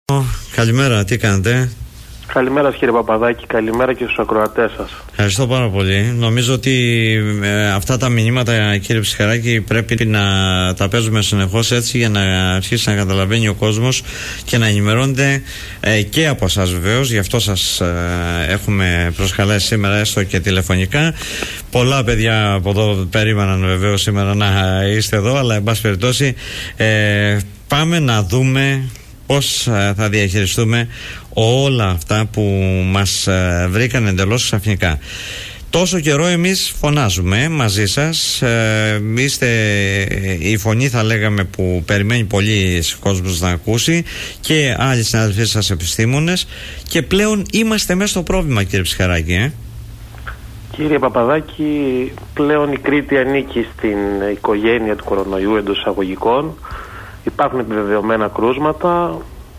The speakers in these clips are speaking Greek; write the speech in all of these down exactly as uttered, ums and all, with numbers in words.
Καλημέρα, τι κάνετε? Καλημέρα κύριε Παπαδάκη, καλημέρα και στους ακροατές σας. Ευχαριστώ πάρα πολύ. Νομίζω ότι ε, αυτά τα μηνύματα, κύριε Ψυχαράκη, πρέπει να τα παίζουμε συνεχώς έτσι για να αρχίσει να καταλαβαίνει ο κόσμος και να ενημερώνεται ε, και από εσάς βεβαίως. Γι' αυτό σας ε, έχουμε προσκαλέσει σήμερα έστω και τηλεφωνικά. Πολλά παιδιά από εδώ περίμεναν βεβαίως σήμερα να είστε εδώ, αλλά εν πάση περιπτώσει ε, πάμε να δούμε πώς θα διαχειριστούμε όλα αυτά που μας βρήκαν εντελώς ξαφνικά. Τόσο καιρό εμείς φωνάζουμε μαζί σας, ε, είστε η φωνή θα λέγαμε που περιμένει πολύ κόσμος να ακούσει και άλλοι συναδελφοί σας επιστήμονες, και πλέον είμαστε μέσα στο πρόβλημα, κύριε Ψυχαράκη. ε? Κύριε Παπαδάκη, πλέον η Κρήτη ανήκει στην οικογένεια του κορονοϊού εντός εισαγωγικών. Υπάρχουν επιβεβαιωμένα κρούσματα.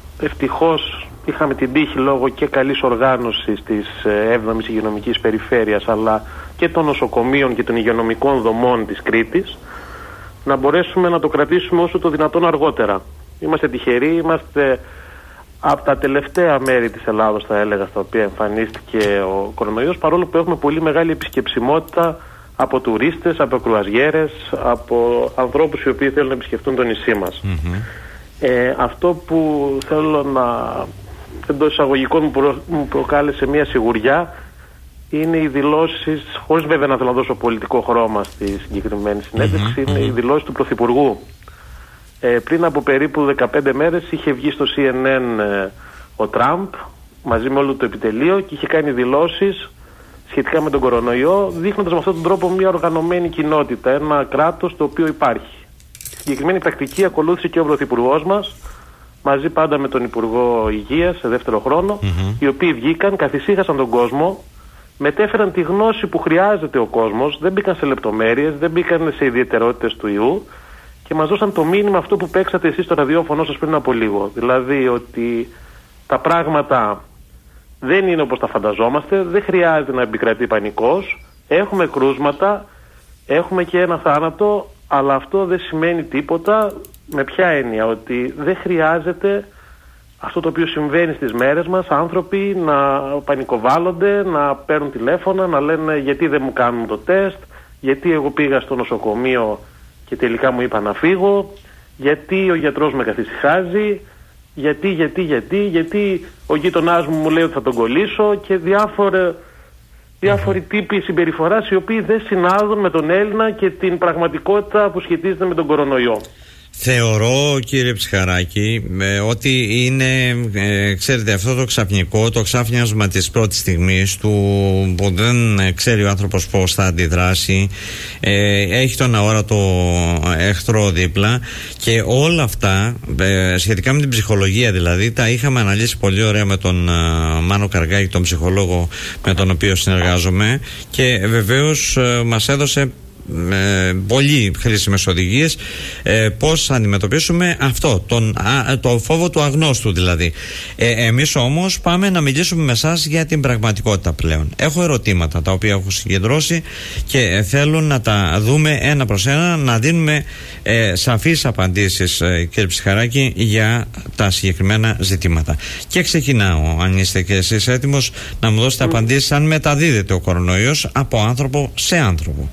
Ευτυχώς είχαμε την τύχη λόγω και καλής οργάνωσης της έβδομης υγειονομικής περιφέρειας αλλά και των νοσοκομείων και των υγειονομικών δομών της Κρήτης να μπορέσουμε να το κρατήσουμε όσο το δυνατόν αργότερα. Είμαστε τυχεροί, είμαστε από τα τελευταία μέρη της Ελλάδος, θα έλεγα, στα οποία εμφανίστηκε ο κορονοϊός, παρόλο που έχουμε πολύ μεγάλη επισκεψιμότητα από τουρίστες, από κρουαζιέρες, από ανθρώπους οι οποίοι θέλουν να επισκεφτούν το νησί μας. Mm-hmm. Ε, αυτό που θέλω να εντός εισαγωγικών μου, προ, μου προκάλεσε μια σιγουριά είναι οι δηλώσεις, χωρίς βέβαια να θέλω να δώσω πολιτικό χρώμα στη συγκεκριμένη συνέντευξη, mm-hmm. είναι οι δηλώσεις του Πρωθυπουργού. Ε, πριν από περίπου δεκαπέντε μέρες είχε βγει στο σι εν εν ε, ο Τραμπ μαζί με όλο το επιτελείο και είχε κάνει δηλώσεις σχετικά με τον κορονοϊό, δείχνοντας με αυτόν τον τρόπο μια οργανωμένη κοινότητα, ένα κράτος το οποίο υπάρχει. Συγκεκριμένη πρακτική ακολούθησε και ο Πρωθυπουργός μας, μαζί πάντα με τον Υπουργό Υγείας σε δεύτερο χρόνο, mm-hmm. οι οποίοι βγήκαν, καθησύχασαν τον κόσμο, μετέφεραν τη γνώση που χρειάζεται ο κόσμος, δεν μπήκαν σε λεπτομέρειες, δεν μπήκαν σε ιδιαιτερότητες του ιού και μας δώσαν το μήνυμα αυτό που παίξατε εσείς στο ραδιόφωνο σας πριν από λίγο. Δηλαδή ότι τα πράγματα δεν είναι όπως τα φανταζόμαστε, δεν χρειάζεται να επικρατεί πανικός, έχουμε κρούσματα, έχουμε και ένα θάνατο, αλλά αυτό δεν σημαίνει τίποτα. Με ποια έννοια? Ότι δεν χρειάζεται αυτό το οποίο συμβαίνει στις μέρες μας, άνθρωποι να πανικοβάλλονται, να παίρνουν τηλέφωνα, να λένε γιατί δεν μου κάνουν το τεστ, γιατί εγώ πήγα στο νοσοκομείο και τελικά μου είπα να φύγω, γιατί ο γιατρός με καθησυχάζει, γιατί, γιατί, γιατί, γιατί ο γείτονάς μου μου λέει ότι θα τον κολλήσω και διάφορα... διάφοροι τύποι συμπεριφοράς οι οποίοι δεν συνάδουν με τον Έλληνα και την πραγματικότητα που σχετίζεται με τον κορονοϊό. Θεωρώ, κύριε Ψυχαράκη, ε, ότι είναι, ε, ξέρετε, αυτό το ξαφνικό, το ξάφνιασμα της πρώτης στιγμής του που δεν ε, ξέρει ο άνθρωπος πώς θα αντιδράσει, ε, έχει τον αόρατο εχθρό δίπλα και όλα αυτά ε, σχετικά με την ψυχολογία δηλαδή τα είχαμε αναλύσει πολύ ωραία με τον ε, Μάνο Καργκάκη, τον ψυχολόγο με τον οποίο συνεργάζομαι, και βεβαίως ε, μας έδωσε Ε, πολύ χρήσιμες οδηγίες ε, πώς θα αντιμετωπίσουμε αυτό τον, α, το φόβο του αγνώστου δηλαδή. ε, εμείς όμως πάμε να μιλήσουμε με εσάς για την πραγματικότητα πλέον. Έχω ερωτήματα τα οποία έχω συγκεντρώσει και ε, θέλω να τα δούμε ένα προς ένα, να δίνουμε ε, σαφείς απαντήσεις, ε, κύριε Ψυχαράκη, για τα συγκεκριμένα ζητήματα. Και ξεκινάω, αν είστε και εσείς έτοιμος, να μου δώσετε mm. απαντήσεις αν μεταδίδεται ο κορονοϊός από άνθρωπο σε άνθρωπο.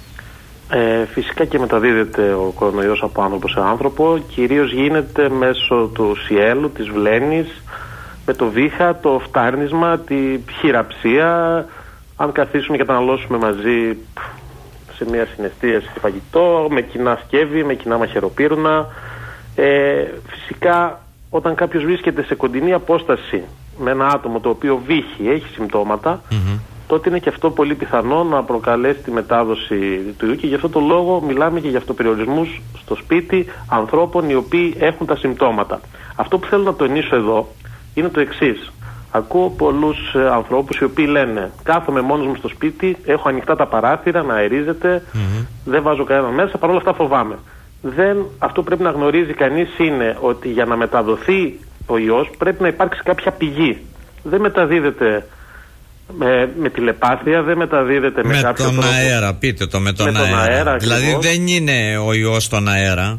Ε, φυσικά και μεταδίδεται ο κορονοϊός από άνθρωπο σε άνθρωπο. Κυρίως γίνεται μέσω του σιέλου, της βλένης, με το βήχα, το φτάρνισμα, τη χειραψία. Αν καθίσουμε και καταναλώσουμε μαζί σε μια συναισθίαση φαγητό, με κοινά σκεύη, με κοινά μαχαιροπύρουνα. Ε, φυσικά όταν κάποιος βρίσκεται σε κοντινή απόσταση με ένα άτομο το οποίο βήχει, έχει συμπτώματα, mm-hmm. τότε είναι και αυτό πολύ πιθανό να προκαλέσει τη μετάδοση του ιού και γι' αυτό το λόγο μιλάμε και για αυτοπεριορισμούς στο σπίτι ανθρώπων οι οποίοι έχουν τα συμπτώματα. Αυτό που θέλω να τονίσω εδώ είναι το εξής. Ακούω πολλούς ε, ανθρώπους οι οποίοι λένε κάθομαι μόνος μου στο σπίτι, έχω ανοιχτά τα παράθυρα να αερίζεται, mm-hmm. δεν βάζω κανέναν μέσα, παρόλα αυτά φοβάμαι. Δεν, αυτό που πρέπει να γνωρίζει κανείς είναι ότι για να μεταδοθεί ο ιός πρέπει να υπάρξει κάποια πηγή. Δεν μεταδίδεται με, με τηλεπάθεια, δεν μεταδίδεται με, με κάποιο τον τρόπο. αέρα, πείτε το, με τον, με τον αέρα. αέρα δηλαδή δεν είναι ο ιός στον αέρα.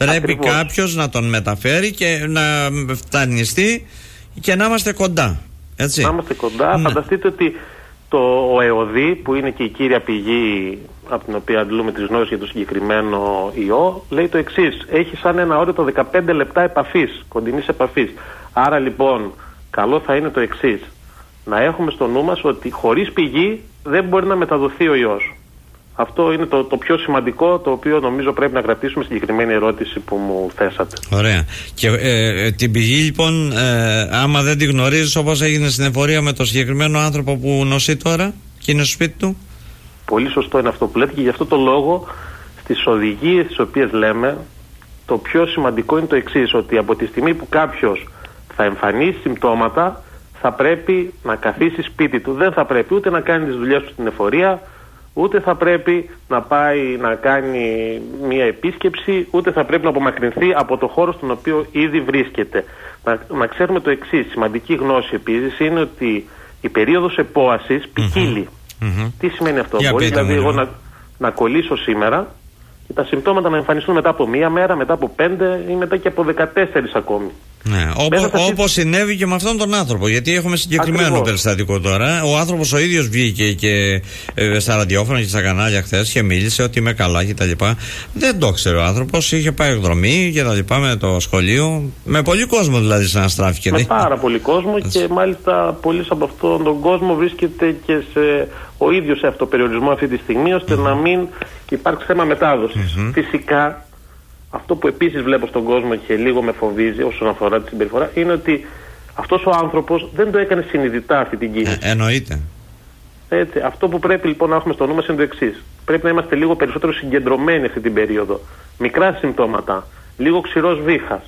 Πρέπει κάποιος να τον μεταφέρει και να φτανιστεί και να είμαστε κοντά. Έτσι. Να είμαστε κοντά. Ναι. Φανταστείτε ότι το ο ΕΟΔΗ, που είναι και η κύρια πηγή από την οποία αντλούμε τις γνώσεις για το συγκεκριμένο ιό, λέει το εξής: έχει σαν ένα όριο το δεκαπέντε λεπτά επαφής, κοντινής επαφής. Άρα λοιπόν καλό θα είναι το εξής: να έχουμε στο νου μας ότι χωρίς πηγή δεν μπορεί να μεταδοθεί ο ιός. Αυτό είναι το, το πιο σημαντικό, το οποίο νομίζω πρέπει να κρατήσουμε στη συγκεκριμένη ερώτηση που μου θέσατε. Ωραία. Και ε, ε, την πηγή λοιπόν, ε, άμα δεν τη γνωρίζεις, όπως έγινε στην εφορία με το συγκεκριμένο άνθρωπο που νοσεί τώρα και είναι στο σπίτι του. Πολύ σωστό είναι αυτό που λέτε, και γι' αυτό το λόγο στις οδηγίες τις οποίες λέμε, το πιο σημαντικό είναι το εξής: ότι από τη στιγμή που κάποιος θα εμφανίσει συμπτώματα, θα πρέπει να καθίσει σπίτι του. Δεν θα πρέπει ούτε να κάνει τις δουλειές του στην εφορία, ούτε θα πρέπει να πάει να κάνει μία επίσκεψη, ούτε θα πρέπει να απομακρυνθεί από το χώρο στον οποίο ήδη βρίσκεται. Να, να ξέρουμε το εξής: σημαντική γνώση επίσης είναι ότι η περίοδος επόασης ποικίλει. Mm-hmm. Τι σημαίνει αυτό? Για Μπορεί δηλαδή εγώ να, να κολλήσω σήμερα και τα συμπτώματα να εμφανιστούν μετά από μία μέρα, μετά από πέντε ή μετά και από δεκατέσσερις ακόμη. Ναι, όπως όπως συνέβη και με αυτόν τον άνθρωπο, γιατί έχουμε συγκεκριμένο Ακριβώς. περιστατικό τώρα. Ο άνθρωπος ο ίδιος βγήκε και ε, στα ραδιόφωνα και στα κανάλια χθες και μίλησε ότι είμαι καλά και τα λοιπά. Δεν το ξέρει ο άνθρωπος, είχε πάει εκδρομή και τα λοιπά με το σχολείο. Με πολύ κόσμο δηλαδή συναστράφηκε. Με πάρα πολύ κόσμο. Έτσι. Και μάλιστα πολλοί από αυτόν τον κόσμο βρίσκεται και σε, ο ίδιος σε αυτοπεριορισμό αυτή τη στιγμή, ώστε mm-hmm. να μην υπάρξει θέμα μετάδοσης. Mm-hmm. Φυσικά, αυτό που επίσης βλέπω στον κόσμο και λίγο με φοβίζει όσον αφορά τη συμπεριφορά, είναι ότι αυτός ο άνθρωπος δεν το έκανε συνειδητά αυτή την κίνηση. Ε, εννοείται. Έτσι, αυτό που πρέπει λοιπόν να έχουμε στο νου μας είναι το εξής: πρέπει να είμαστε λίγο περισσότερο συγκεντρωμένοι αυτή την περίοδο. Μικρά συμπτώματα, λίγο ξηρός βήχας,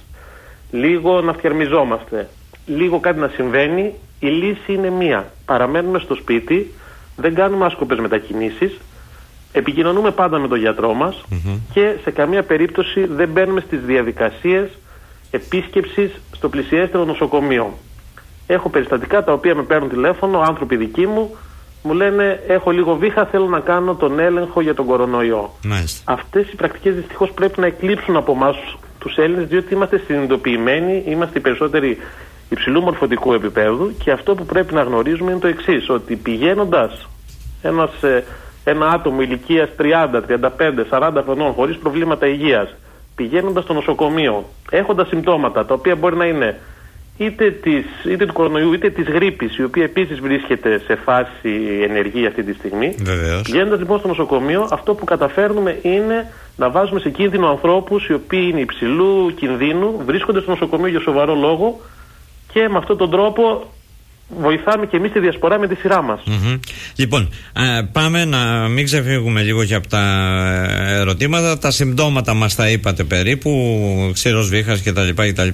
λίγο να φτιαρμιζόμαστε, λίγο κάτι να συμβαίνει, η λύση είναι μία. Παραμένουμε στο σπίτι, δεν κάνουμε άσκοπες μετακινήσεις, επικοινωνούμε πάντα με τον γιατρό μας mm-hmm. και σε καμία περίπτωση δεν μπαίνουμε στις διαδικασίες επίσκεψης στο πλησιέστερο νοσοκομείο. Έχω περιστατικά τα οποία με παίρνουν τηλέφωνο, άνθρωποι δικοί μου, μου λένε έχω λίγο βήχα, θέλω να κάνω τον έλεγχο για τον κορονοϊό. Nice. Αυτές οι πρακτικές δυστυχώς πρέπει να εκλείψουν από εμάς τους Έλληνες, διότι είμαστε συνειδητοποιημένοι, είμαστε οι περισσότεροι υψηλού μορφωτικού επίπεδου, και αυτό που πρέπει να γνωρίζουμε είναι το εξής: ότι πηγαίνοντας ένας ένα άτομο ηλικίας τριάντα, τριάντα πέντε, σαράντα χρονών χωρίς προβλήματα υγείας, πηγαίνοντας στο νοσοκομείο, έχοντας συμπτώματα τα οποία μπορεί να είναι είτε, της, είτε του κορονοϊού είτε της γρίπης, η οποία επίσης βρίσκεται σε φάση ενεργή αυτή τη στιγμή. Βεβαίως. Πηγαίνοντας λοιπόν στο νοσοκομείο, αυτό που καταφέρνουμε είναι να βάζουμε σε κίνδυνο ανθρώπους οι οποίοι είναι υψηλού κινδύνου, βρίσκονται στο νοσοκομείο για σοβαρό λόγο, και με αυτόν τον τρόπο βοηθάμε και εμείς τη διασπορά με τη σειρά μας. Mm-hmm. Λοιπόν, α, πάμε να μην ξεφύγουμε λίγο και από τα ερωτήματα. Τα συμπτώματα μας τα είπατε περίπου, ξηρός βήχας κτλ.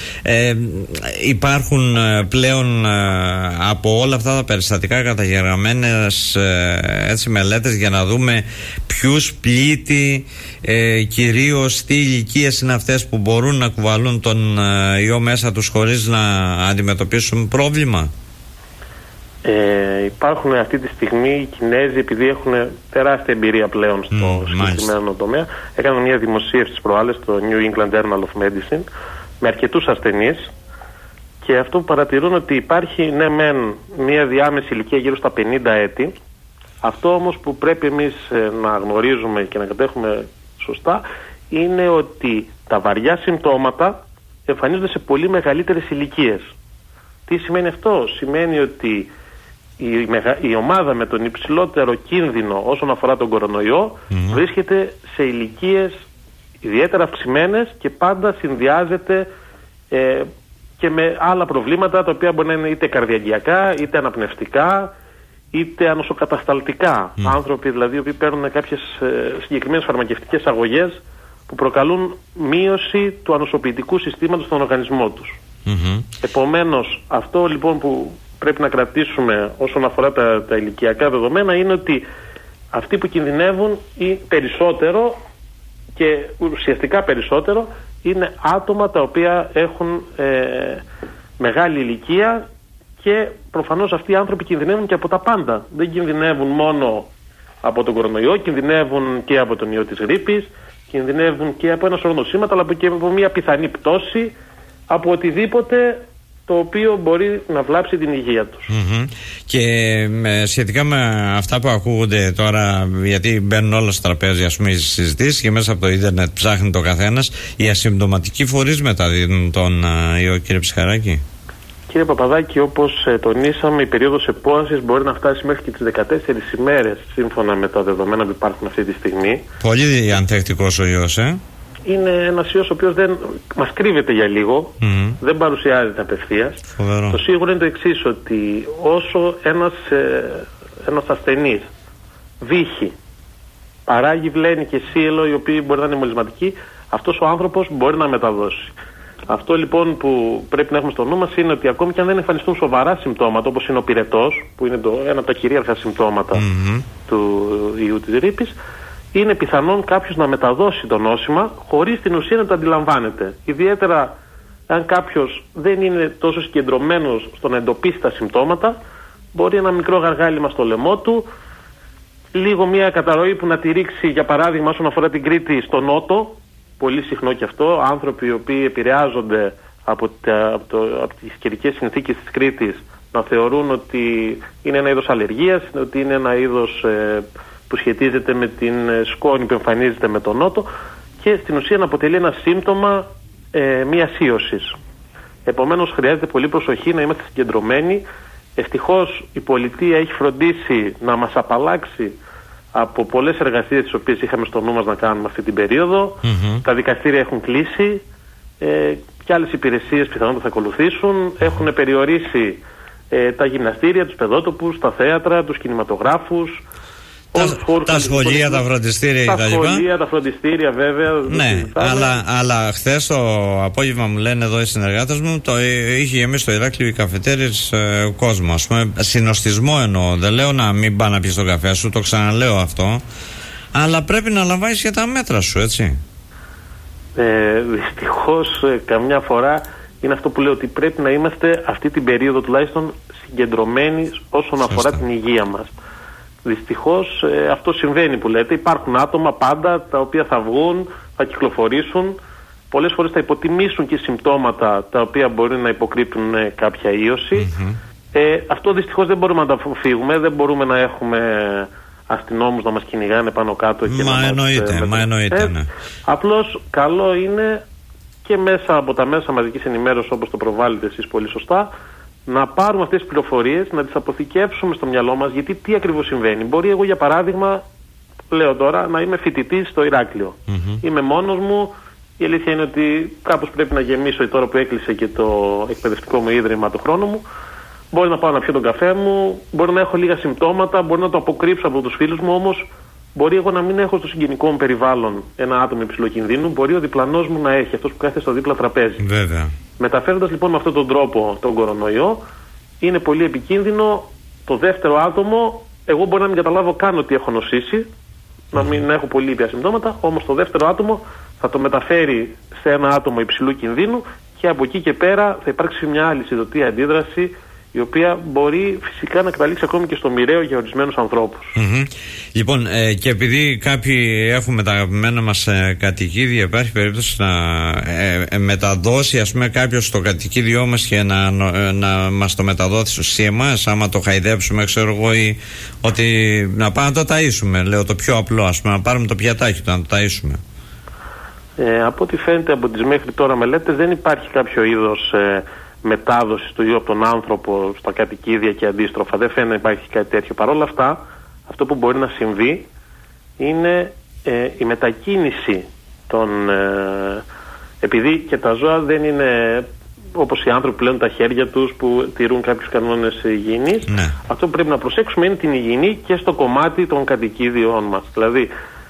Ε, υπάρχουν πλέον από όλα αυτά τα περιστατικά καταγεγραμμένες έτσι μελέτες για να δούμε ποιους πλήττει, ε, κυρίως τι ηλικίες είναι αυτές που μπορούν να κουβαλούν τον ιό μέσα τους χωρίς να αντιμετωπίσουν πρόβλημα? Ε, υπάρχουν αυτή τη στιγμή οι Κινέζοι, επειδή έχουν τεράστια εμπειρία πλέον στο mm, συγκεκριμένο τομέα, έκαναν μια δημοσίευση στις προάλλες στο New England Journal of Medicine με αρκετούς ασθενείς, και αυτό που παρατηρούν ότι υπάρχει ναι μεν μια διάμεση ηλικία γύρω στα πενήντα έτη. Αυτό όμως που πρέπει εμείς να γνωρίζουμε και να κατέχουμε σωστά είναι ότι τα βαριά συμπτώματα εμφανίζονται σε πολύ μεγαλύτερες ηλικίες. Τι σημαίνει αυτό? Σημαίνει ότι η, μεγα... η ομάδα με τον υψηλότερο κίνδυνο όσον αφορά τον κορονοϊό mm-hmm. βρίσκεται σε ηλικίες ιδιαίτερα αυξημένες, και πάντα συνδυάζεται ε, και με άλλα προβλήματα, τα οποία μπορεί να είναι είτε καρδιαγγειακά, είτε αναπνευστικά, είτε ανοσοκατασταλτικά. Mm. Άνθρωποι δηλαδή οι οποίοι παίρνουν κάποιες ε, συγκεκριμένες φαρμακευτικές αγωγές που προκαλούν μείωση του ανοσοποιητικού συστήματος στον οργανισμό τους. Mm-hmm. Επομένως, αυτό λοιπόν που πρέπει να κρατήσουμε όσον αφορά τα, τα ηλικιακά δεδομένα είναι ότι αυτοί που κινδυνεύουν ή περισσότερο, και ουσιαστικά περισσότερο, είναι άτομα τα οποία έχουν ε, μεγάλη ηλικία, και προφανώς αυτοί οι άνθρωποι κινδυνεύουν και από τα πάντα. Δεν κινδυνεύουν μόνο από τον κορονοϊό, κινδυνεύουν και από τον ιό της γρίπης, Κινδυνεύουν και από ένα σωρό νοσήματα, αλλά και από μια πιθανή πτώση, από οτιδήποτε το οποίο μπορεί να βλάψει την υγεία τους. Mm-hmm. Και με, σχετικά με αυτά που ακούγονται τώρα, γιατί μπαίνουν όλα στο τραπέζι, ας πούμε, οι συζητήσεις και μέσα από το ίντερνετ ψάχνει το καθένας, οι ασυμπτωματικοί φορείς μεταδίδουν τον ιό, κύριε Ψυχαράκη? Κύριε Παπαδάκη, όπως ε, τονίσαμε, η περίοδος επόασης μπορεί να φτάσει μέχρι και τις δεκατέσσερις ημέρες, σύμφωνα με τα δεδομένα που υπάρχουν αυτή τη στιγμή. Πολύ ανθεκτικός ο ιός, ε? Είναι ένας ιός ο οποίος δεν μας κρύβεται για λίγο, mm-hmm. δεν παρουσιάζεται απευθείας. Φοβερό. Το σίγουρο είναι το εξής, ότι όσο ένας, ε, ένας ασθενής βύχει, παράγει βλένη και σύελο, οι οποίοι μπορεί να είναι μολυσματικοί, αυτός ο άνθρωπος μπορεί να μεταδώσει. Αυτό λοιπόν που πρέπει να έχουμε στο νου μας είναι ότι ακόμη και αν δεν εμφανιστούν σοβαρά συμπτώματα, όπως είναι ο πυρετός, που είναι το, ένα από τα κυρίαρχα συμπτώματα mm-hmm. του ιού της γρίπης, είναι πιθανόν κάποιος να μεταδώσει το νόσημα χωρίς την ουσία να το αντιλαμβάνεται. Ιδιαίτερα αν κάποιος δεν είναι τόσο συγκεντρωμένος στο να εντοπίσει τα συμπτώματα, μπορεί ένα μικρό γαργάλιμα στο λαιμό του, λίγο μια καταρροή που να τη ρίξει, για παράδειγμα, όσον αφορά την Κρήτη, στο νότο, πολύ συχνό και αυτό, άνθρωποι οι οποίοι επηρεάζονται από, τα, από, το, από τις καιρικές συνθήκες της Κρήτης να θεωρούν ότι είναι ένα είδος αλλεργίας, ότι είναι ένα είδος ε, που σχετίζεται με την σκόνη που εμφανίζεται με τον νότο και στην ουσία να αποτελεί ένα σύμπτωμα ε, μιας ίωσης. Επομένως χρειάζεται πολύ προσοχή να είμαστε συγκεντρωμένοι. Ευτυχώς η πολιτεία έχει φροντίσει να μας απαλλάξει από πολλές εργασίες τις οποίες είχαμε στο νου μας να κάνουμε αυτή την περίοδο. Mm-hmm. Τα δικαστήρια έχουν κλείσει ε, και άλλες υπηρεσίες πιθανότατα θα ακολουθήσουν. Mm-hmm. Έχουν περιορίσει ε, τα γυμναστήρια, τους παιδότοπους, τα θέατρα, τους κινηματογράφους. Τα, τα σχολεία, τα φροντιστήρια τα κτλ. Τα σχολεία, τα φροντιστήρια βέβαια. Ναι, αλλά, αλλά χθες το απόγευμα μου λένε εδώ οι συνεργάτες μου, το είχε γεμίσει στο Ηράκλειο οι καφετέρειες ε, κόσμο. Ας πούμε, συνοστισμό εννοώ. Δεν λέω να μην πάει να πιεις τον καφέ σου, το ξαναλέω αυτό. Αλλά πρέπει να λαμβάνεις και τα μέτρα σου, έτσι. Ε, δυστυχώς, ε, καμιά φορά είναι αυτό που λέω, ότι πρέπει να είμαστε αυτή την περίοδο τουλάχιστον συγκεντρωμένοι όσον Σωστά. αφορά την υγεία μας. Δυστυχώς ε, αυτό συμβαίνει που λέτε. Υπάρχουν άτομα πάντα τα οποία θα βγουν, θα κυκλοφορήσουν, πολλές φορές θα υποτιμήσουν και συμπτώματα τα οποία μπορεί να υποκρύπτουν ε, κάποια ίωση. Mm-hmm. Ε, αυτό δυστυχώς δεν μπορούμε να τα αποφύγουμε, δεν μπορούμε να έχουμε αστυνόμους να μας κυνηγάνε πάνω κάτω. Και μα να εννοείται, μας, ε, μα εννοείται, ναι. Απλώς καλό είναι και μέσα από τα μέσα μαζικής ενημέρωσης, όπως το προβάλλετε εσείς πολύ σωστά, να πάρουμε αυτές τις πληροφορίες, να τις αποθηκεύσουμε στο μυαλό μας, γιατί τι ακριβώς συμβαίνει. Μπορεί εγώ, για παράδειγμα, λέω τώρα, να είμαι φοιτητής στο Ηράκλειο. Mm-hmm. Είμαι μόνος μου. Η αλήθεια είναι ότι κάπως πρέπει να γεμίσω τώρα που έκλεισε και το εκπαιδευτικό μου ίδρυμα το χρόνο μου. Μπορεί να πάω να πιω τον καφέ μου, μπορεί να έχω λίγα συμπτώματα, μπορεί να το αποκρύψω από τους φίλους μου, όμως μπορεί εγώ να μην έχω στο συγγενικό μου περιβάλλον ένα άτομο υψηλού κινδύνου, μπορεί ο διπλανός μου να έχει, αυτός που κάθεται στο δίπλα τραπέζι. Βέβαια. Μεταφέροντας λοιπόν με αυτόν τον τρόπο τον κορονοϊό, είναι πολύ επικίνδυνο το δεύτερο άτομο. Εγώ μπορεί να μην καταλάβω καν ότι έχω νοσήσει, mm. να μην έχω πολύ ήπια συμπτώματα, όμως το δεύτερο άτομο θα το μεταφέρει σε ένα άτομο υψηλού κινδύνου και από εκεί και πέρα θα υπάρξει μια άλλη συνδοτή αντίδραση, η οποία μπορεί φυσικά να καταλήξει ακόμη και στο μοιραίο για ορισμένους ανθρώπους. Mm-hmm. Λοιπόν, ε, και επειδή κάποιοι έχουμε τα αγαπημένα μας ε, κατοικίδια, υπάρχει περίπτωση να ε, ε, μεταδώσει, ας πούμε, κάποιος το κατοικίδιό μας και να, ε, να μας το μεταδώσει σε εμάς, άμα το χαϊδέψουμε, ξέρω εγώ, ή ότι να πάμε να το ταΐσουμε, λέω το πιο απλό, ας πούμε, να πάρουμε το πιατάκι του, να το ταΐσουμε. Ε, από ό,τι φαίνεται από τις μέχρι τώρα μελέτες, δεν υπάρχει κάποιο είδος ε, μετάδοση του ιού από τον άνθρωπο στα κατοικίδια και αντίστροφα. Δεν φαίνεται να υπάρχει κάτι τέτοιο. Παρ' όλα αυτά, αυτό που μπορεί να συμβεί είναι ε, η μετακίνηση των... Ε, επειδή και τα ζώα δεν είναι όπως οι άνθρωποι πλέον τα χέρια τους που τηρούν κάποιους κανόνες υγιεινής. Ναι. Αυτό που πρέπει να προσέξουμε είναι την υγιεινή και στο κομμάτι των κατοικίδιών μας. Δηλαδή,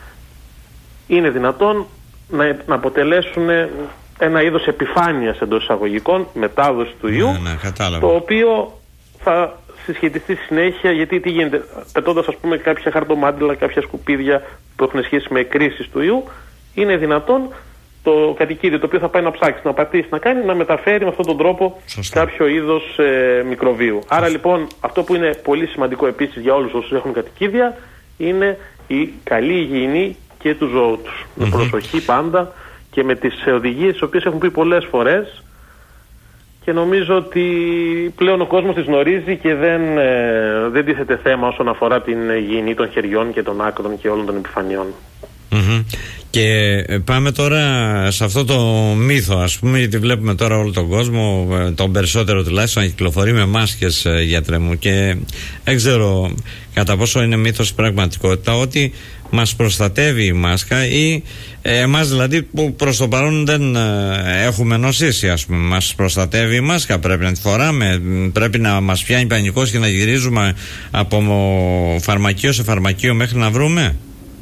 είναι δυνατόν να, να αποτελέσουν ένα είδος επιφάνειας εντός εισαγωγικών, μετάδοση του ιού, ναι, ναι, το οποίο θα συσχετιστεί συνέχεια, γιατί τι γίνεται, πετώντας ας πούμε κάποια χαρτομάτιλα, κάποια σκουπίδια που έχουν σχέση με εκκρίσεις του ιού, είναι δυνατόν το κατοικίδιο το οποίο θα πάει να ψάξει, να πατήσει, να κάνει, να μεταφέρει με αυτόν τον τρόπο Σωστά. κάποιο είδος ε, μικροβίου. Σωστά. Άρα λοιπόν αυτό που είναι πολύ σημαντικό επίσης για όλους όσους έχουν κατοικίδια είναι η καλή υγιεινή και του ζώου τους. Mm-hmm. Με προσοχή πάντα και με τις οδηγίες τις οποίες έχουν πει πολλές φορές, και νομίζω ότι πλέον ο κόσμος τις γνωρίζει και δεν, ε, δεν τίθεται θέμα όσον αφορά την υγιεινή των χεριών και των άκρων και όλων των επιφανειών. Mm-hmm. Και πάμε τώρα σε αυτό το μύθο, ας πούμε, γιατί βλέπουμε τώρα όλο τον κόσμο, τον περισσότερο τουλάχιστον, να κυκλοφορεί με μάσκες, γιατρέ μου, και δεν ξέρω κατά πόσο είναι μύθος η πραγματικότητα ότι μας προστατεύει η μάσκα, ή ε, εμάς δηλαδή που προς το παρόν δεν ε, έχουμε νοσήσει, ας πούμε. Μας προστατεύει η μάσκα, πρέπει να τη φοράμε, πρέπει να μας πιάνει πανικός και να γυρίζουμε από φαρμακείο σε φαρμακείο μέχρι να βρούμε.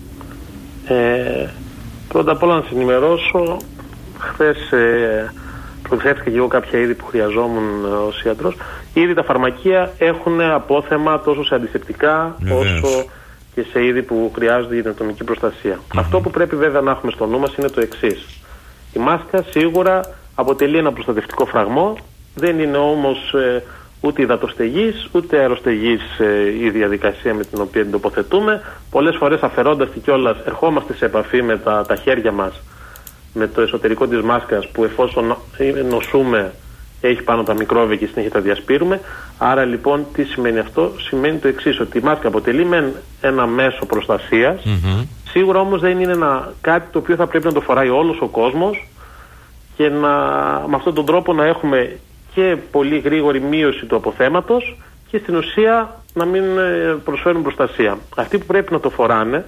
Ε, πρώτα απ' όλα να σας ενημερώσω, χθες ε, προμηθεύτηκα και εγώ κάποια είδη που χρειαζόμουν ως ιατρός. Ήδη τα φαρμακεία έχουν απόθεμα τόσο σε αντισεπτικά Βεβαίως. όσο και σε είδη που χρειάζονται για την ατομική προστασία. Mm-hmm. Αυτό που πρέπει βέβαια να έχουμε στο νου μας είναι το εξής. Η μάσκα σίγουρα αποτελεί ένα προστατευτικό φραγμό, δεν είναι όμως ε, ούτε υδατοστεγής ούτε αεροστεγής ε, η διαδικασία με την οποία την τοποθετούμε. Πολλές φορές αφαιρώντας τη κιόλας ερχόμαστε σε επαφή με τα, τα χέρια μας, με το εσωτερικό της μάσκας, που εφόσον νοσούμε έχει πάνω τα μικρόβια και συνέχεια τα διασπείρουμε. Άρα λοιπόν τι σημαίνει αυτό? Σημαίνει το εξής, ότι η μάσκα αποτελεί με ένα μέσο προστασίας, mm-hmm. σίγουρα όμως δεν είναι ένα, κάτι το οποίο θα πρέπει να το φοράει όλος ο κόσμος, και να, με αυτόν τον τρόπο να έχουμε και πολύ γρήγορη μείωση του αποθέματος και στην ουσία να μην προσφέρουν προστασία. Αυτοί που πρέπει να το φοράνε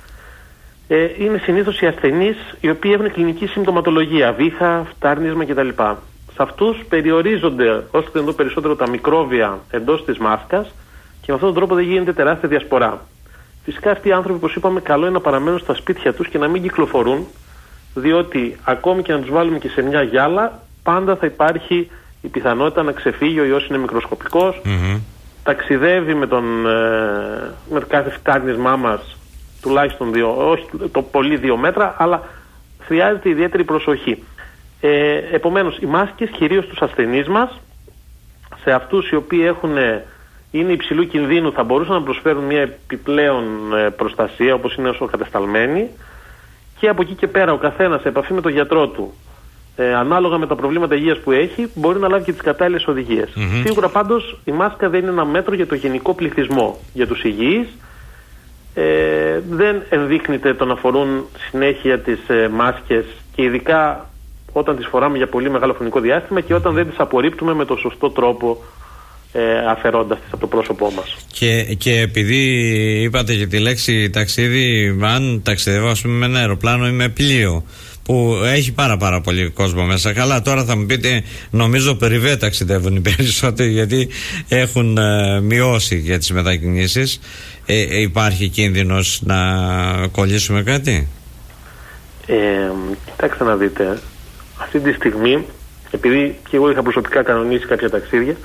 ε, είναι συνήθως οι ασθενείς οι οποίοι έχουν κλινική συμπτωματολογία, βήχα, φτάρνισμα κτλ. Σε αυτούς περιορίζονται όσο το δυνατόν περισσότερο τα μικρόβια εντός της μάσκας και με αυτόν τον τρόπο δεν γίνεται τεράστια διασπορά. Φυσικά αυτοί οι άνθρωποι, όπως είπαμε, καλό είναι να παραμένουν στα σπίτια τους και να μην κυκλοφορούν, διότι ακόμη και να τους βάλουμε και σε μια γυάλα, πάντα θα υπάρχει η πιθανότητα να ξεφύγει, ο ιός είναι μικροσκοπικός, mm-hmm. ταξιδεύει με, τον, ε, με κάθε φτάρνισμά μας τουλάχιστον δύο, όχι το πολύ δύο μέτρα, αλλά χρειάζεται ιδιαίτερη προσοχή. Ε, επομένως, οι μάσκες κυρίως στους ασθενείς μας, σε αυτούς οι οποίοι έχουν, είναι υψηλού κινδύνου, θα μπορούσαν να προσφέρουν μια επιπλέον ε, προστασία, όπως είναι όσο κατεσταλμένοι, και από εκεί και πέρα ο καθένας σε επαφή με τον γιατρό του, ε, ανάλογα με τα προβλήματα υγείας που έχει, μπορεί να λάβει και τις κατάλληλες οδηγίες. Mm-hmm. Σίγουρα πάντως η μάσκα δεν είναι ένα μέτρο για το γενικό πληθυσμό. Για τους υγιείς ε, δεν ενδείκνυται το να φορούν συνέχεια τις ε, μάσκες, και ειδικά όταν τις φοράμε για πολύ μεγάλο χρονικό διάστημα και όταν δεν τις απορρίπτουμε με τον σωστό τρόπο, ε, αφαιρώντας τις από το πρόσωπό μας. Και, και επειδή είπατε και τη λέξη ταξίδι, αν ταξιδεύω ας πούμε με ένα αεροπλάνο ή με πλοίο που έχει πάρα πάρα πολύ κόσμο μέσα, καλά, τώρα θα μου πείτε, νομίζω περιβέ ταξιδεύουν οι περισσότεροι, γιατί έχουν ε, μειώσει για τις μετακινήσεις. ε, υπάρχει κίνδυνος να κολλήσουμε κάτι? Ε, κοιτάξτε να δείτε, αυτή τη στιγμή, επειδή και εγώ είχα προσωπικά κανονίσει κάποια ταξίδια,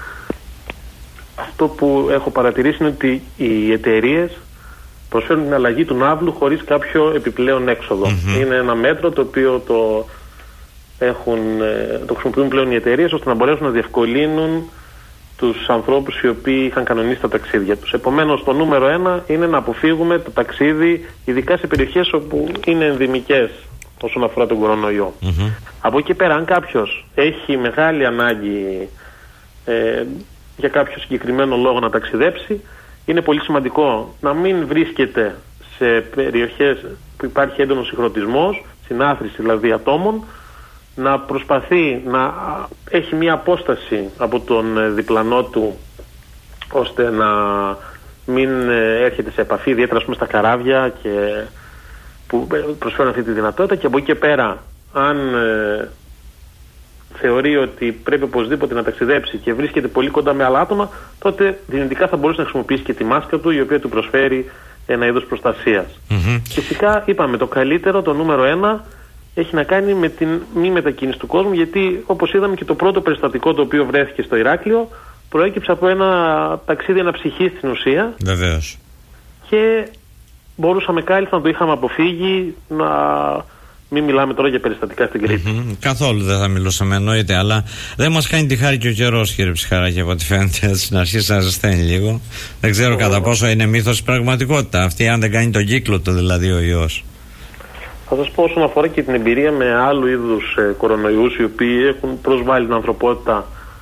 αυτό που έχω παρατηρήσει είναι ότι οι εταιρείες προσφέρουν την αλλαγή του ναύλου χωρίς κάποιο επιπλέον έξοδο. Mm-hmm. Είναι ένα μέτρο το οποίο το, έχουν, το χρησιμοποιούν πλέον οι εταιρείες ώστε να μπορέσουν να διευκολύνουν τους ανθρώπους οι οποίοι είχαν κανονίσει τα ταξίδια τους. Επομένως, το νούμερο ένα είναι να αποφύγουμε το ταξίδι, ειδικά σε περιοχές όπου είναι ενδημικές όσον αφορά τον κορονοϊό. Mm-hmm. Από εκεί πέρα, αν κάποιος έχει μεγάλη ανάγκη ε, για κάποιο συγκεκριμένο λόγο να ταξιδέψει, είναι πολύ σημαντικό να μην βρίσκεται σε περιοχές που υπάρχει έντονος συγχρονισμός, συνάθρηση δηλαδή ατόμων, να προσπαθεί να έχει μια απόσταση από τον διπλανό του, ώστε να μην έρχεται σε επαφή, ιδιαίτερα στα καράβια και που προσφέρουν αυτή τη δυνατότητα. Και από εκεί και πέρα, αν ε, θεωρεί ότι πρέπει οπωσδήποτε να ταξιδέψει και βρίσκεται πολύ κοντά με άλλα άτομα, τότε δυνητικά θα μπορούσε να χρησιμοποιήσει και τη μάσκα του, η οποία του προσφέρει ένα είδος προστασίας. Mm-hmm. Φυσικά, είπαμε, το καλύτερο, το νούμερο ένα, έχει να κάνει με την μη μετακίνηση του κόσμου, γιατί όπως είδαμε και το πρώτο περιστατικό το οποίο βρέθηκε στο Ηράκλειο προέκυψε από ένα ταξίδι αναψυχής στην ουσία. Βεβαίως. Και μπορούσαμε κάλλιστα να το είχαμε αποφύγει, να μην μιλάμε τώρα για περιστατικά στην Κρήτη. Mm-hmm. Καθόλου δεν θα μιλούσαμε, εννοείται, αλλά δεν μας κάνει τη χάρη και ο καιρός, κύριε Ψυχαράκη, από ό,τι φαίνεται στην αρχή σας ζεσταίνει λίγο. Δεν ξέρω oh. κατά πόσο είναι μύθος η πραγματικότητα αυτή, αν δεν κάνει τον κύκλο του δηλαδή ο ιός. Θα σας πω όσον αφορά και την εμπειρία με άλλου είδους ε, κορονοϊούς οι οποίοι έχουν προσβάλει την ανθρωπότητα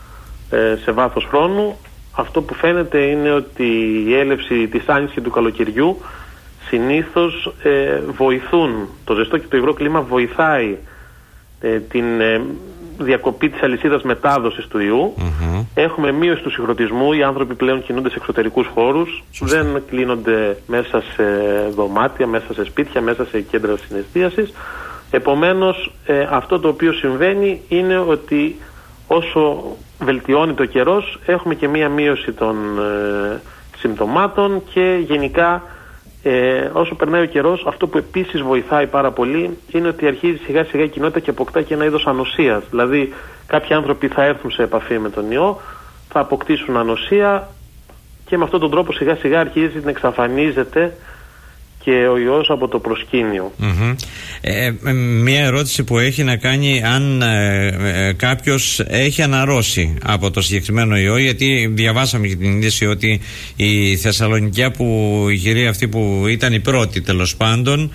ε, σε βάθος χρόνου. Αυτό που φαίνεται είναι ότι η έλευση της άνοιξης και του καλοκαιριού συνήθως ε, βοηθούν, το ζεστό και το υγρό κλίμα βοηθάει ε, την ε, διακοπή της αλυσίδας μετάδοσης του ιού. Mm-hmm. Έχουμε μείωση του συγχρονισμού, οι άνθρωποι πλέον κινούνται σε εξωτερικούς χώρους, Σωστή. δεν κλείνονται μέσα σε δωμάτια, μέσα σε σπίτια, μέσα σε κέντρα συναισθίασης. Επομένως ε, αυτό το οποίο συμβαίνει είναι ότι όσο βελτιώνει το καιρός έχουμε και μία μείωση των ε, συμπτωμάτων και γενικά ε, όσο περνάει ο καιρός, αυτό που επίσης βοηθάει πάρα πολύ είναι ότι αρχίζει σιγά σιγά η κοινότητα και αποκτά και ένα είδος ανοσίας. Δηλαδή κάποιοι άνθρωποι θα έρθουν σε επαφή με τον ιό, θα αποκτήσουν ανοσία και με αυτόν τον τρόπο σιγά σιγά αρχίζει να εξαφανίζεται και ο ιός από το προσκήνιο. Mm-hmm. Ε, μία ερώτηση που έχει να κάνει αν ε, ε, κάποιος έχει αναρρώσει από το συγκεκριμένο ιό, γιατί διαβάσαμε και την είδηση ότι η Θεσσαλονικιά, που η κυρία αυτή που ήταν η πρώτη τέλος πάντων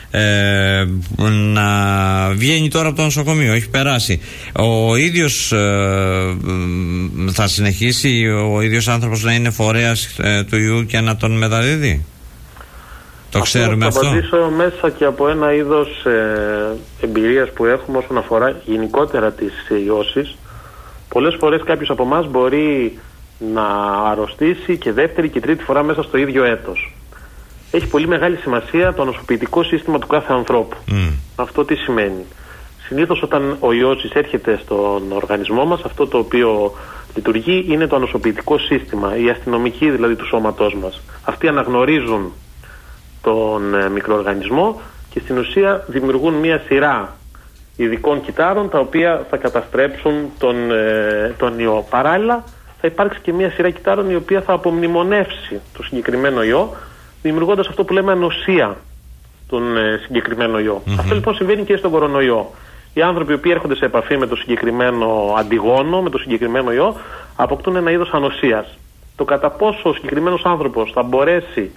ε, να βγαίνει τώρα από το νοσοκομείο, έχει περάσει. Ο ίδιος ε, θα συνεχίσει ο ίδιος άνθρωπος να είναι φορέας ε, του ιού και να τον μεταδίδει? Το αυτό ξέρουμε θα αυτό. Θα απαντήσω μέσα και από ένα είδος ε, εμπειρίας που έχουμε όσον αφορά γενικότερα τις ιώσεις. Πολλές φορές κάποιος από εμάς μπορεί να αρρωστήσει και δεύτερη και τρίτη φορά μέσα στο ίδιο έτος. Έχει πολύ μεγάλη σημασία το ανοσοποιητικό σύστημα του κάθε ανθρώπου. Mm. Αυτό τι σημαίνει? Συνήθως όταν ο ιός εισέρχεται στον οργανισμό μας, αυτό το οποίο λειτουργεί είναι το ανοσοποιητικό σύστημα, οι αστυνομικοί δηλαδή του σώματός μας. Αυτοί αναγνωρίζουν τον ε, μικροοργανισμό και στην ουσία δημιουργούν μια σειρά ειδικών κυτάρων τα οποία θα καταστρέψουν τον, ε, τον ιό. Παράλληλα θα υπάρξει και μια σειρά κυτάρων η οποία θα απομνημονεύσει το συγκεκριμένο ιό, δημιουργώντας αυτό που λέμε ανοσία τον ε, συγκεκριμένο ιό. Mm-hmm. Αυτό λοιπόν συμβαίνει και στον κορονοϊό. Οι άνθρωποι οι οποίοι έρχονται σε επαφή με το συγκεκριμένο αντιγόνο, με το συγκεκριμένο ιό, αποκτούν ένα είδος ανοσίας. Το κατά πόσο ο συγκεκριμένος άνθρωπος θα μπορέσει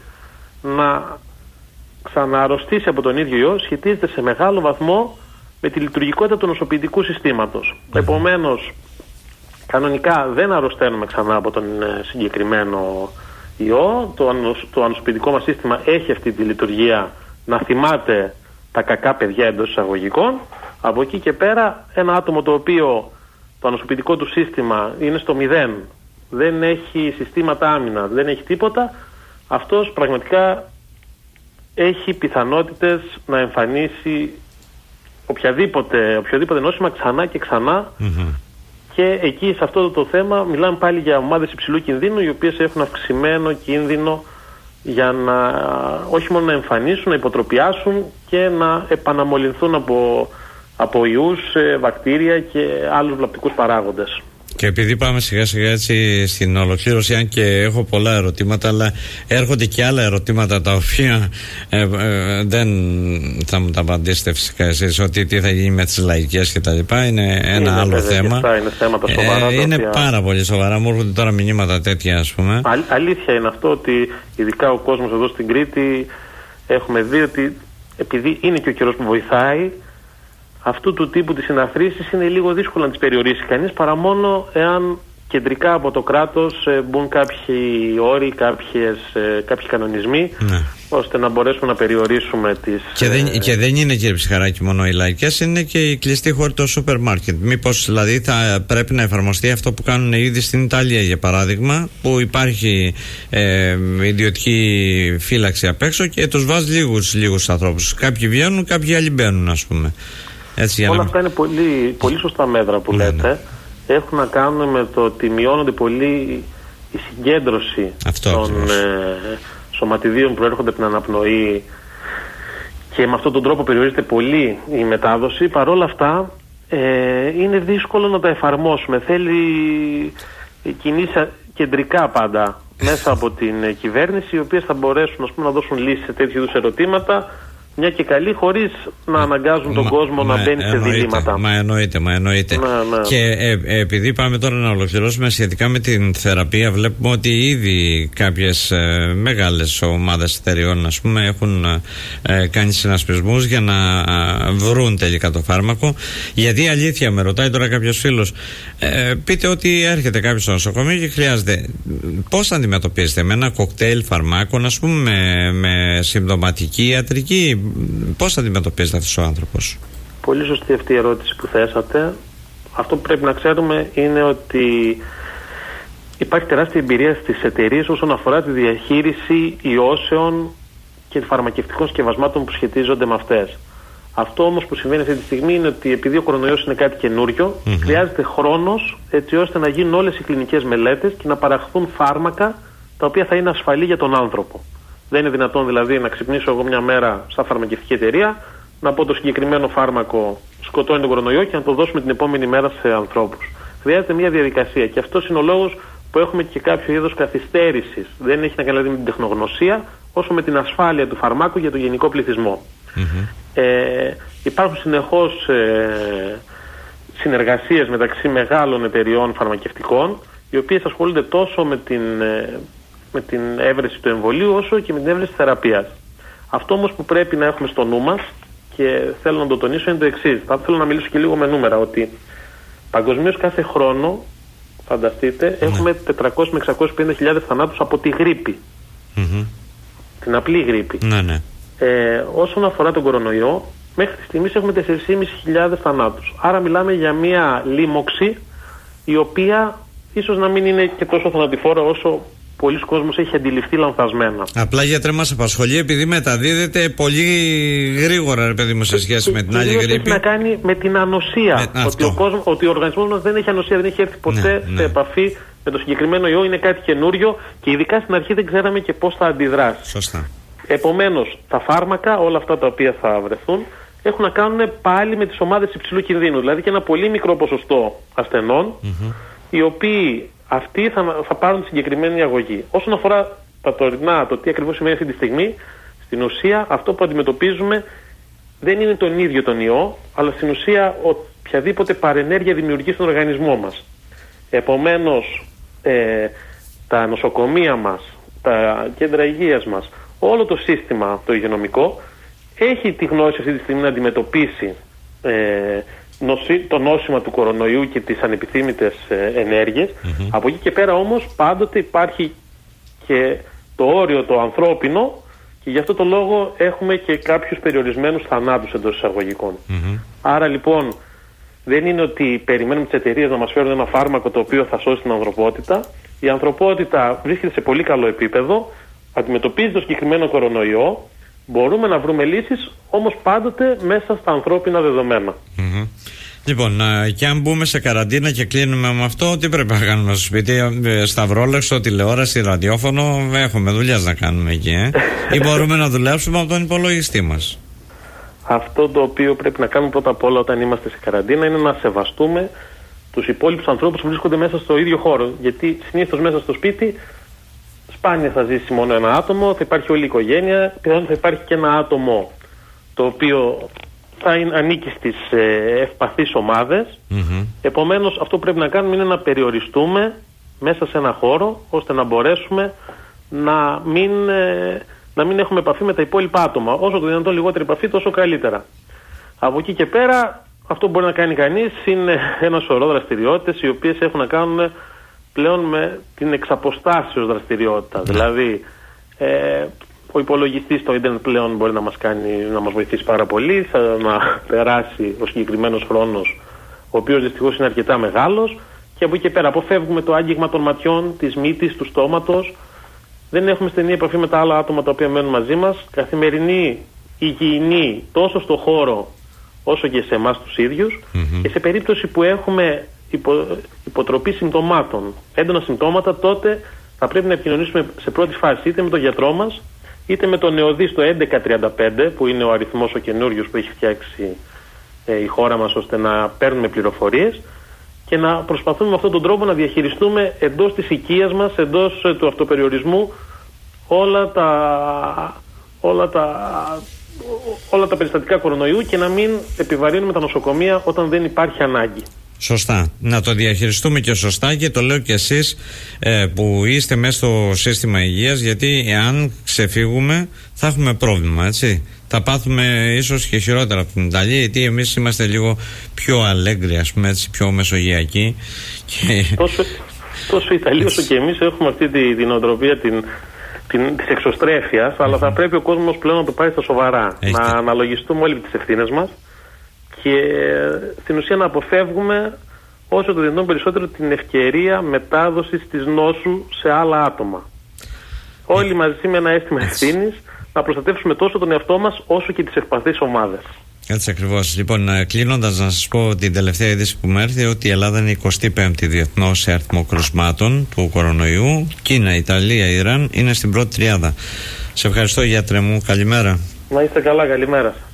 να ξανααρρωστήσει από τον ίδιο ιό σχετίζεται σε μεγάλο βαθμό με τη λειτουργικότητα του νοσοποιητικού συστήματος. Mm-hmm. Επομένως, κανονικά δεν αρρωσταίνουμε ξανά από τον ε, συγκεκριμένο ιό. Το, ανοσ, το ανοσοποιητικό μας σύστημα έχει αυτή τη λειτουργία να θυμάται τα κακά παιδιά εντός εισαγωγικών. Από εκεί και πέρα, ένα άτομο το οποίο το ανοσοποιητικό του σύστημα είναι στο μηδέν, δεν έχει συστήματα άμυνα, δεν έχει τίποτα, αυτός πραγματικά έχει πιθανότητες να εμφανίσει οποιαδήποτε, οποιοδήποτε νόσημα ξανά και ξανά. Mm-hmm. Και εκεί σε αυτό το θέμα μιλάμε πάλι για ομάδες υψηλού κινδύνου, οι οποίες έχουν αυξημένο κίνδυνο για να όχι μόνο να εμφανίσουν, να υποτροπιάσουν και να επαναμολυνθούν από, από ιούς, βακτήρια και άλλους βλαπτικούς παράγοντες. Και επειδή πάμε σιγά σιγά έτσι στην ολοκλήρωση, αν και έχω πολλά ερωτήματα, αλλά έρχονται και άλλα ερωτήματα τα οποία ε, ε, δεν θα μου τα απαντήσετε φυσικά εσείς, ότι τι θα γίνει με τις λαϊκές και τα λοιπά, είναι ένα είναι, άλλο βέβαια, θέμα. Αυτά είναι θέματα σοβαρά. Ε, είναι οποία... πάρα πολύ σοβαρά, μου έρχονται τώρα μηνύματα τέτοια, ας πούμε. Α, αλήθεια είναι αυτό, ότι ειδικά ο κόσμος εδώ στην Κρήτη έχουμε δει ότι επειδή είναι και ο καιρός που βοηθάει, αυτού του τύπου τις συναθρήσεις είναι λίγο δύσκολο να τις περιορίσει κανείς, παρά μόνο εάν κεντρικά από το κράτος ε, μπουν κάποιοι όροι, κάποιες, ε, κάποιοι κανονισμοί, ναι, ώστε να μπορέσουμε να περιορίσουμε τις... Και δεν, ε, και δεν είναι, κύριε Ψυχαράκη, μόνο οι λαϊκές, είναι και οι κλειστοί χώροι των σούπερ μάρκετ. Μήπως δηλαδή θα πρέπει να εφαρμοστεί αυτό που κάνουν ήδη στην Ιταλία, για παράδειγμα, που υπάρχει ε, ιδιωτική φύλαξη απ' έξω και τους βάζει λίγους, λίγους ανθρώπους. Κάποιοι βγαίνουν, κάποιοι άλλοι μπαίνουν, ας πούμε. Έτσι, όλα να... αυτά είναι πολύ, πολύ σωστά μέτρα που ναι, λέτε. Ναι. Έχουν να κάνουν με το ότι μειώνονται πολύ η συγκέντρωση αυτό, των ε, σωματιδίων που έρχονται από την αναπνοή και με αυτόν τον τρόπο περιορίζεται πολύ η μετάδοση. Παρ' όλα αυτά ε, είναι δύσκολο να τα εφαρμόσουμε. Θέλει κινήσεις κεντρικά πάντα μέσα από την κυβέρνηση, οι οποίες θα μπορέσουν, ας πούμε, να δώσουν λύσεις σε τέτοιου είδους ερωτήματα μια και καλή, χωρίς να αναγκάζουν τον μα, κόσμο μα, να μπαίνει σε διλήμματα. Μα εννοείται, μα εννοείται. Ναι, ναι. Και ε, ε, επειδή πάμε τώρα να ολοκληρώσουμε σχετικά με την θεραπεία, βλέπουμε ότι ήδη κάποιες ε, μεγάλες ομάδες εταιριών, ας πούμε, έχουν ε, κάνει συνασπισμούς για να ε, βρουν τελικά το φάρμακο. Γιατί η αλήθεια, με ρωτάει τώρα κάποιος φίλος, ε, πείτε ότι έρχεται κάποιος στο νοσοκομείο και χρειάζεται. Πώς θα αντιμετωπίζετε, με ένα κοκτέιλ φαρμάκων, ας πούμε, με, με συμπτωματική ιατρική? Πώς θα αντιμετωπίζετε αυτός ο άνθρωπος? Πολύ σωστή αυτή η ερώτηση που θέσατε. Αυτό που πρέπει να ξέρουμε είναι ότι υπάρχει τεράστια εμπειρία στις εταιρείες όσον αφορά τη διαχείριση ιώσεων και φαρμακευτικών σκευασμάτων που σχετίζονται με αυτές. Αυτό όμως που συμβαίνει αυτή τη στιγμή είναι ότι επειδή ο κορονοϊός είναι κάτι καινούριο, mm-hmm. χρειάζεται χρόνος έτσι ώστε να γίνουν όλες οι κλινικές μελέτες και να παραχθούν φάρμακα τα οποία θα είναι ασφαλή για τον άνθρωπο. Δεν είναι δυνατόν δηλαδή να ξυπνήσω εγώ μια μέρα στα φαρμακευτική εταιρεία, να πω το συγκεκριμένο φάρμακο σκοτώνει τον κορονοϊό και να το δώσουμε την επόμενη μέρα σε ανθρώπους. Χρειάζεται μια διαδικασία και αυτός είναι ο λόγος που έχουμε και κάποιο είδος καθυστέρησης. Δεν έχει να κάνει δηλαδή με την τεχνογνωσία, όσο με την ασφάλεια του φαρμάκου για τον γενικό πληθυσμό. Mm-hmm. Ε, υπάρχουν συνεχώς ε, συνεργασίες μεταξύ μεγάλων εταιριών φαρμακευτικών, οι οποίες ασχολούνται τόσο με την, ε, με την έβρεση του εμβολίου όσο και με την έβρεση της θεραπείας. Αυτό όμως που πρέπει να έχουμε στο νου μας και θέλω να το τονίσω είναι το εξής. Θα θέλω να μιλήσω και λίγο με νούμερα, ότι παγκοσμίως κάθε χρόνο, φανταστείτε, mm-hmm. έχουμε τετρακόσιες με εξακόσιες πενήντα χιλιάδες θανάτους από τη γρίπη. Mm-hmm. Την απλή γρίπη. Mm-hmm. Ε, όσον αφορά τον κορονοϊό, μέχρι τη στιγμή έχουμε τέσσερις χιλιάδες πεντακόσιους θανάτους. Άρα μιλάμε για μια λίμωξη η οποία ίσως να μην είναι και τόσο θανατηφόρα όσο πολλοί κόσμος έχει αντιληφθεί λανθασμένα. Απλά, γιατρέ, μας απασχολεί επειδή μεταδίδεται πολύ γρήγορα, ρε παιδί μου, σε σχέση και, με την άλλη γρίπη. Έχει να κάνει με την ανοσία. Με, ότι, ο κόσμος, ότι ο οργανισμός μας δεν έχει ανοσία, δεν έχει έρθει ποτέ ναι, σε ναι. επαφή με το συγκεκριμένο ιό. Είναι κάτι καινούριο και ειδικά στην αρχή δεν ξέραμε και πώς θα αντιδράσει. Σωστά. Επομένως, τα φάρμακα, όλα αυτά τα οποία θα βρεθούν, έχουν να κάνουν πάλι με τις ομάδες υψηλού κινδύνου. Δηλαδή και ένα πολύ μικρό ποσοστό ασθενών, mm-hmm. οι οποίοι αυτοί θα, θα πάρουν τη συγκεκριμένη αγωγή. Όσον αφορά τα τωρινά, το τι ακριβώς σημαίνει αυτή τη στιγμή, στην ουσία αυτό που αντιμετωπίζουμε δεν είναι τον ίδιο τον ιό, αλλά στην ουσία οποιαδήποτε παρενέργεια δημιουργεί στον οργανισμό μας. Επομένως, ε, τα νοσοκομεία μας, τα κέντρα υγείας μας, όλο το σύστημα το υγειονομικό έχει τη γνώση αυτή τη στιγμή να αντιμετωπίσει ε, νοσή, το νόσημα του κορονοϊού και τις ανεπιθύμητες ε, ενέργειες. Mm-hmm. Από εκεί και πέρα όμως πάντοτε υπάρχει και το όριο το ανθρώπινο και γι' αυτό το λόγο έχουμε και κάποιους περιορισμένους θανάτους εντός εισαγωγικών. Mm-hmm. Άρα λοιπόν δεν είναι ότι περιμένουμε τις εταιρείες να μας φέρουν ένα φάρμακο το οποίο θα σώσει την ανθρωπότητα. Η ανθρωπότητα βρίσκεται σε πολύ καλό επίπεδο, αντιμετωπίζει το συγκεκριμένο κορονοϊό, μπορούμε να βρούμε λύσεις, όμως πάντοτε μέσα στα ανθρώπινα δεδομένα. Mm-hmm. Λοιπόν, και αν μπούμε σε καραντίνα και κλείνουμε με αυτό, τι πρέπει να κάνουμε στο σπίτι? Σταυρόλεξο, τηλεόραση, ραδιόφωνο, έχουμε δουλειές να κάνουμε εκεί, ε? Ή μπορούμε να δουλέψουμε από τον υπολογιστή μας? Αυτό το οποίο πρέπει να κάνουμε πρώτα απ' όλα όταν είμαστε σε καραντίνα είναι να σεβαστούμε τους υπόλοιπους ανθρώπους που βρίσκονται μέσα στο ίδιο χώρο. Γιατί συνήθως μέσα στο σπίτι σπάνια θα ζήσει μόνο ένα άτομο, θα υπάρχει όλη η οικογένεια, πιθανόν θα υπάρχει και ένα άτομο το οποίο θα είναι, ανήκει στις ε, ευπαθείς ομάδες. Mm-hmm. Επομένως αυτό που πρέπει να κάνουμε είναι να περιοριστούμε μέσα σε ένα χώρο ώστε να μπορέσουμε να μην, ε, να μην έχουμε επαφή με τα υπόλοιπα άτομα. Όσο το δυνατόν λιγότερη επαφή, τόσο καλύτερα. Από εκεί και πέρα αυτό που μπορεί να κάνει κανείς είναι ένα σωρό δραστηριότητες οι οποίες έχουν να κάνουν πλέον με την εξαποστάσεως δραστηριότητα. Mm. Δηλαδή ε, ο υπολογιστής στο ίντερνετ πλέον μπορεί να μας, κάνει, να μας βοηθήσει πάρα πολύ, θα να περάσει ο συγκεκριμένος χρόνος, ο οποίος δυστυχώς είναι αρκετά μεγάλος, και από εκεί και πέρα αποφεύγουμε το άγγιγμα των ματιών, της μύτης, του στόματος. Δεν έχουμε στενή επαφή με τα άλλα άτομα τα οποία μένουν μαζί μας. Καθημερινή υγιεινή τόσο στο χώρο όσο και σε εμάς τους ίδιους. Mm-hmm. Και σε περίπτωση που έχουμε υπο, υποτροπή συμπτωμάτων, έντονα συμπτώματα, τότε θα πρέπει να επικοινωνήσουμε σε πρώτη φάση είτε με τον γιατρό μας, είτε με τον ΕΟΔΗ στο έντεκα τριάντα πέντε, που είναι ο αριθμός ο καινούριος που έχει φτιάξει ε, η χώρα μας, ώστε να παίρνουμε πληροφορίες και να προσπαθούμε με αυτόν τον τρόπο να διαχειριστούμε εντός της οικίας μας, εντός ε, του αυτοπεριορισμού όλα τα, όλα τα όλα τα περιστατικά κορονοϊού και να μην επιβαρύνουμε τα νοσοκομεία όταν δεν υπάρχει ανάγκη. Σωστά. Να το διαχειριστούμε και σωστά, και το λέω και εσείς ε, που είστε μέσα στο σύστημα υγείας, γιατί εάν ξεφύγουμε θα έχουμε πρόβλημα, έτσι. Θα πάθουμε ίσως και χειρότερα από την Ιταλία, γιατί εμείς είμαστε λίγο πιο αλέγκροι, ας πούμε, έτσι, πιο μεσογειακοί. Και... Τόσο, τόσο οι Ιταλοί όσο και εμείς έχουμε αυτή τη, την οτροπία την, την, της εξωστρέφειας, mm-hmm. αλλά θα πρέπει ο κόσμος πλέον να το πάρει στα σοβαρά. Έχετε. Να αναλογιστούμε όλοι τις ευθύνες μας και στην ουσία να αποφεύγουμε όσο το δυνατόν περισσότερο την ευκαιρία μετάδοσης της νόσου σε άλλα άτομα. Όλοι μαζί με ένα αίσθημα ευθύνης να προστατεύσουμε τόσο τον εαυτό μας όσο και τις ευπαθείς ομάδες. Έτσι ακριβώς. Λοιπόν, κλείνοντας, να σας πω την τελευταία είδηση που μου έρθει, ότι η Ελλάδα είναι εικοστή πέμπτη διεθνώς σε αριθμό κρουσμάτων του κορονοϊού. Κίνα, Ιταλία, Ιράν είναι στην πρώτη τριάδα. Σε ευχαριστώ, γιατρέ μου. Καλημέρα. Να είστε καλά, καλημέρα.